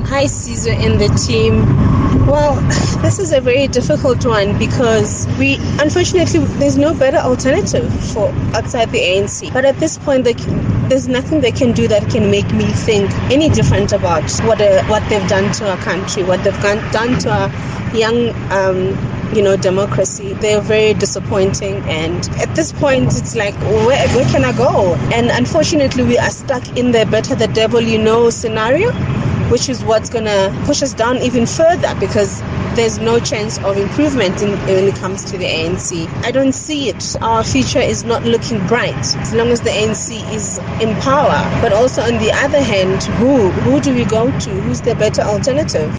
Hi, Caesar and the team. Well, this is a very difficult one because unfortunately, there's no better alternative for outside the ANC. But at this point, there's nothing they can do that can make me think any different about what they've done to our country, what they've done to our young, democracy. They're very disappointing. And at this point, it's like, where can I go? And unfortunately, we are stuck in the better the devil you know scenario, which is what's going to push us down even further because there's no chance of improvement when it comes to the ANC. I don't see it. Our future is not looking bright as long as the ANC is in power. But also on the other hand, who do we go to? Who's the better alternative?